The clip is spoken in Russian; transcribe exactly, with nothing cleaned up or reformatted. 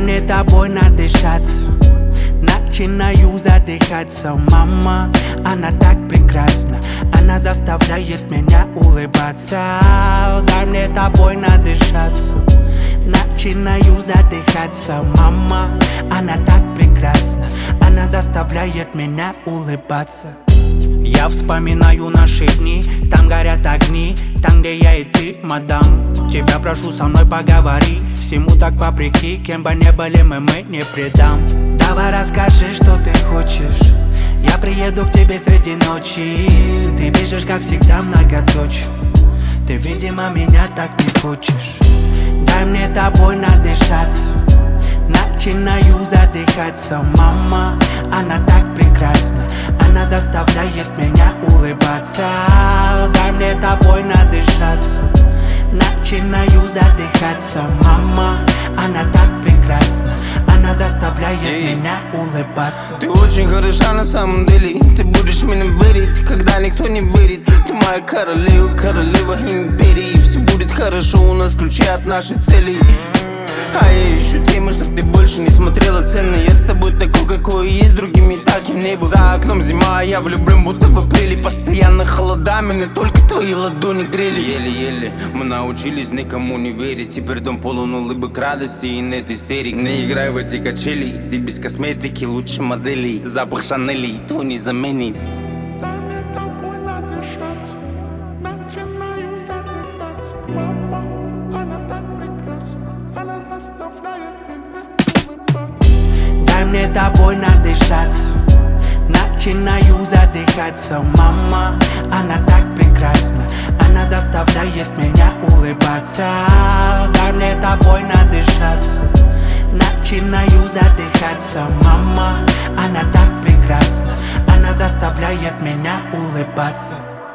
мне тобой надышаться. Начинаю задыхаться, мама, она так прекрасна. Она заставляет меня улыбаться. Дай мне тобой надышаться. Начинаю задыхаться, мама, она так прекрасна. Она заставляет меня улыбаться. Я вспоминаю наши дни, там горят огни, там, где я и ты, мадам. Тебя прошу, со мной поговори. Всему так вопреки, кем бы не были мы, мы не предам. Давай расскажи, что ты хочешь. Я приеду к тебе среди ночи. Ты бежишь, как всегда, многоточие. Ты, видимо, меня так не хочешь. Дай мне тобой надышаться. Начинаю задыхаться, мама, она так прекрасна. Она заставляет меня улыбаться. Дай мне тобой надышаться. Начинаю задыхаться, мама, она так прекрасна. Она заставляет Эй. меня улыбаться. Ты очень хороша на самом деле. Ты будешь меня верить, когда никто не верит. Ты моя королева, королева империи. Все будет хорошо, у нас ключи от нашей цели. А я ищу темы, чтоб ты больше не смотрела цены. Я с тобой такой, какой есть, другими таким не был. За окном зима, а я влюблен, будто в апреле. Постоянно холода, меня только твои ладони грели. Еле-еле мы научились никому не верить. Теперь дом полон улыбок, радости и нет истерик. Не играй в эти качели, ты без косметики лучше моделей. Запах Шанели, то не заменит. Дай мне тобой надышаться. Начинаю задыхаться, мама, она так прекрасна. Она заставляет меня улыбаться. Дай мне тобой надышаться. Начинаю задыхаться, мама, она так прекрасна. Она заставляет меня улыбаться. Дай мне тобой надышаться. Начинаю задыхаться, мама, она так прекрасна. Она заставляет меня улыбаться.